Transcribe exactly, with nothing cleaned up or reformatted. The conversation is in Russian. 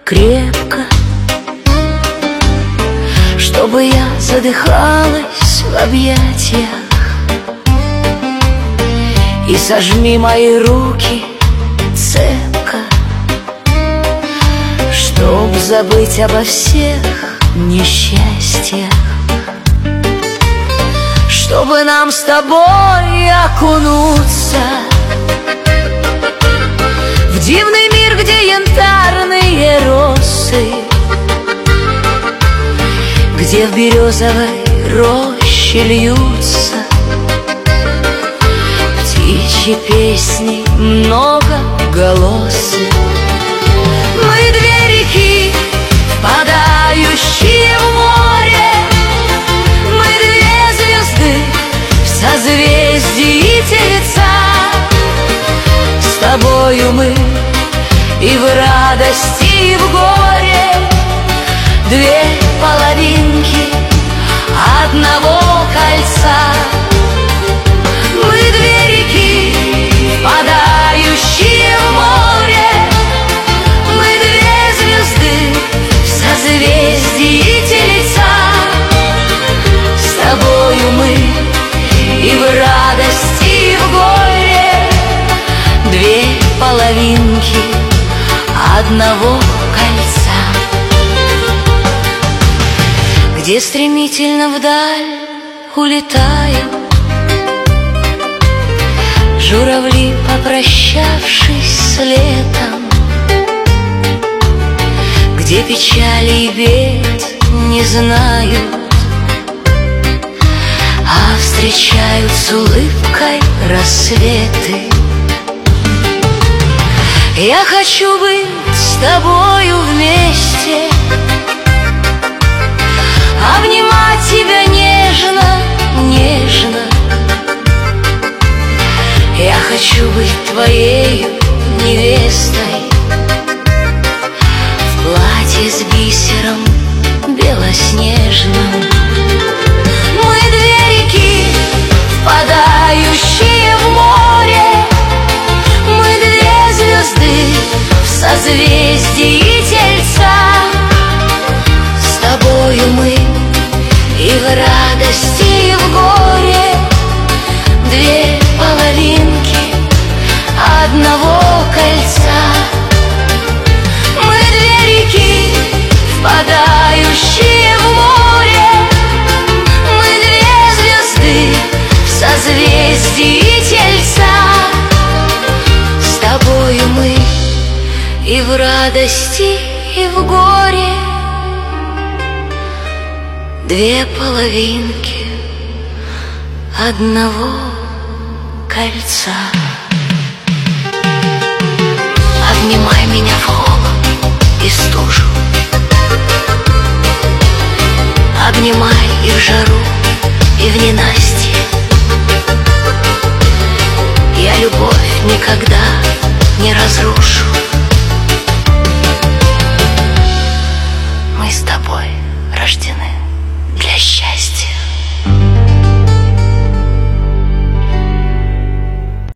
крепко, чтобы я задыхалась в объятиях. И сожми мои руки цепко, чтоб забыть обо всех несчастьях, чтобы нам с тобой окунуться в дивный мир, где янтарные росы, где в березовой роще льются птичьи песни многоголосые. Мы две реки, впадающие в море, мы две звезды в созвездии Тельца. С тобою мы и в радости, и в горе, две половинки одного кольца. Мы две реки, впадающие в море, мы две звезды в созвездии Тельца. С тобою мы и в радости, и в горе, две половинки одного кольца. Где стремительно вдаль улетают журавли, попрощавшись с летом, где печали и бед не знают, а встречают с улыбкой рассветы. Я хочу быть с тобою вместе, обнимать тебя нежно, нежно. Я хочу быть твоей невестой в платье с бисером белоснежным. Мы две реки, впадающие в море, мы две звезды в созвездии Тельца. С тобою мы и в радости, и в горе, две половинки одного кольца. Мы две реки, впадающие в море, мы две звезды в созвездии Тельца. С тобою мы и в радости, и в горе, две половинки одного кольца. Обнимай меня в холод и стужу, обнимай и в жару, и в ненастье. Я любовь никогда не разрушу. Мы с тобой рождены.